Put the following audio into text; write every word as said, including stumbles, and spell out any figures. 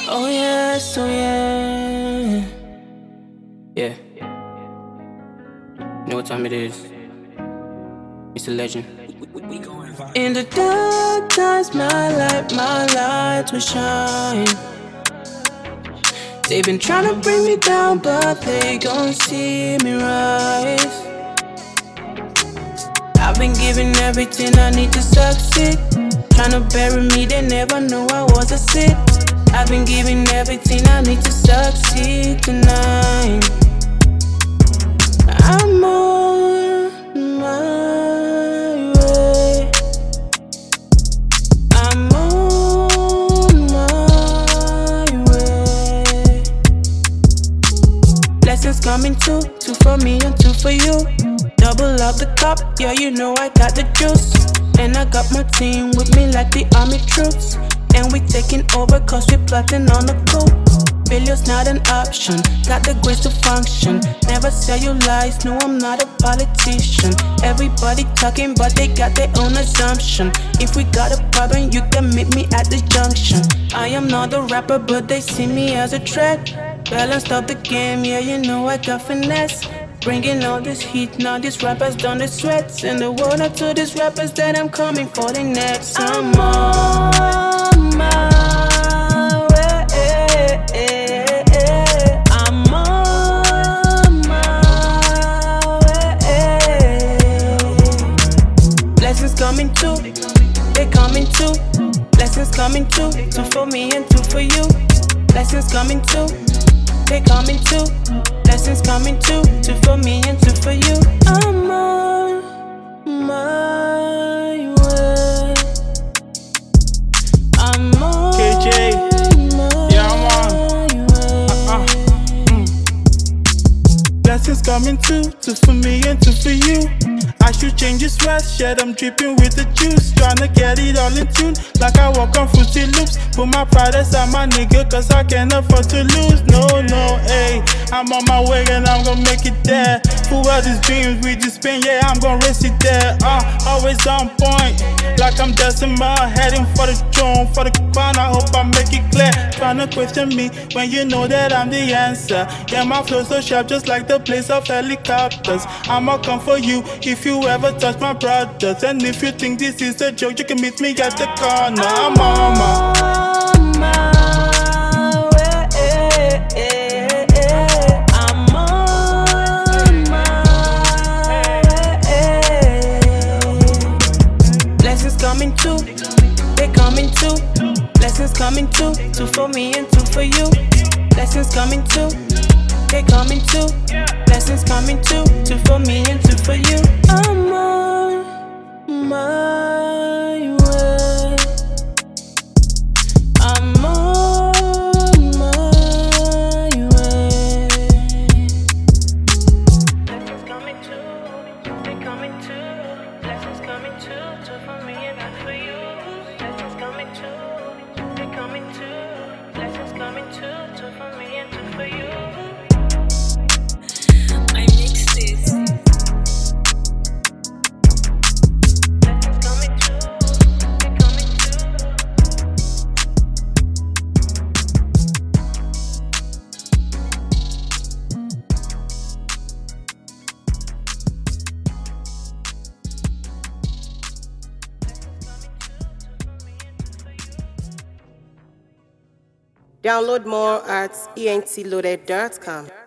Oh yes, oh yeah. Yeah. You know what time it is? It's a legend. In the dark times, my light, my light will shine. They've been trying to bring me down, but they gon' see me rise. I've been giving everything I need to succeed. Tryna bury me, they never knew I was a seed. I've been giving everything I need to succeed tonight. I'm on my way. I'm on my way. Blessings coming two, two for me and two for you. Double up the cup, yeah, you know I got the juice. And I got my team with me like the army troops. And we taking over cause we plotting on the coup. Failure's not an option, got the grace to function. Never say you lies, no I'm not a politician. Everybody talking but they got their own assumption. If we got a problem you can meet me at the junction. I am not a rapper but they see me as a threat. Balanced up the game, yeah you know I got finesse. Bringing all this heat, now these rappers done the sweats. And the word out to these rappers that I'm coming for the next. I'm on my way. I'm on my way. Blessings coming too, they coming too. Blessings coming too, two for me and two for you. Blessings coming too, they coming too. Blessings coming too, two for me and two for you. I'm on my way. I'm on K J, my yeah, I'm on. way. Uh, mm. Blessings coming too, two for me and two for you. I should change the sweatshirt, I'm dripping with the juice. Tryna get it all in tune, like I walk on Fruity Loops. Put my pride aside, my nigga, cause I can't afford to lose. No, no, ayy, I'm on my way and I'm gonna make it there. Full of these dreams with this pain, yeah, I'm gonna race it there. Uh, always on point, like I'm Decima, heading for the throne, for the crown, I hope I make it clear. Tryna question me when you know that I'm the answer. Yeah, my flow so sharp, just like the place of helicopters. I'ma come for you if you ever touch my brothers. And if you think this is a joke, you can meet me at the corner. I'm on my my way. I'm on my way. Blessings coming too, they coming too. Blessings coming too, two for me and two for you. Blessings coming too, they coming too. Blessings coming too, two for me and two for you. I'm on my way. I'm on my way. Blessings coming too, they coming too. Blessings coming too, two for me and two for you. Blessings coming too, they coming too. Blessings coming too, two for me and two for you. I mixed it. Blessings coming too, they coming too. Download more at e n t loaded dot com.